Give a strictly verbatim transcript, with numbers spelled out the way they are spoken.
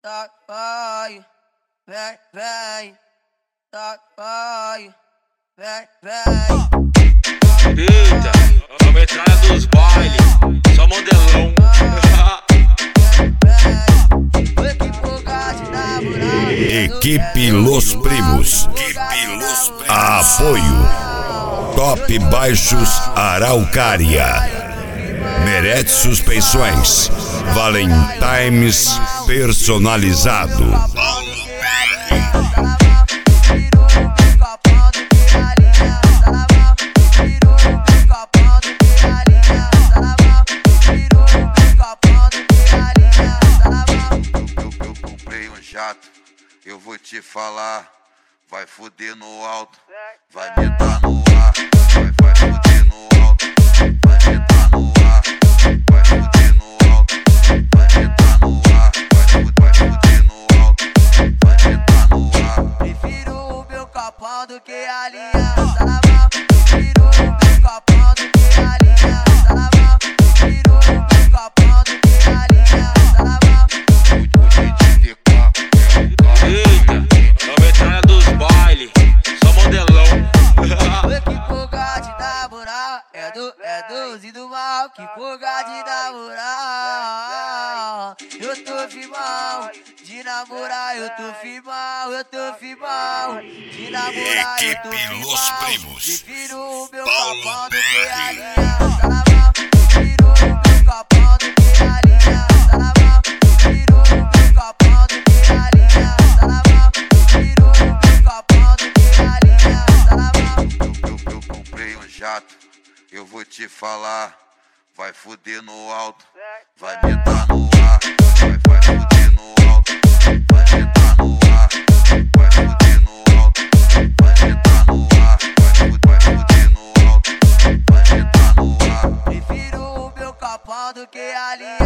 tá, vai, vem, vem, tá, vai, vem, vem. Eita, a metralha dos bailes, só modelão. Equipe Los Primos. Apoio Top Baixos Araucária. Merece suspeições. Valentimes personalizado. Eu comprei um jato, eu vou te falar. Vai fuder no alto, vai me dar no ar. Vai, vai fuder no alto, vai me dar no ar. Vai fuder no alto, vai me dar no ar. Vai, vai fuder no alto, vai me dar no ar. Prefiro o meu copão do que a aliança na mão. Prefiro o meu copão do que a aliança na mão. Prefiro o meu copão do que a aliança na mão. Eita, a metralha dos bailes, só modelão. Que fuga de dar moral, é do, é dos e do mal. Que fuga de dar moral. Eu tô firmão, de namorar eu tô firmão, eu tô firmão. De namorar eu tô Equipe Los firmão. Primos. Prefiro o meu copão do que a aliança na mão. Prefiro o meu copão do que a aliança na mão. Prefiro o meu copão do que a aliança na mão. Prefiro o meu copão do que a aliança na mão. Eu, eu comprei um jato, eu vou te falar. Vai fuder no alto, vai me dar no ar. Vai, vai fuder no alto, vai me dar no ar. Vai fuder no alto, vai me dar no ar. Vai, vai fuder no alto, vai me dar no ar. Prefiro o meu copão do que a aliança.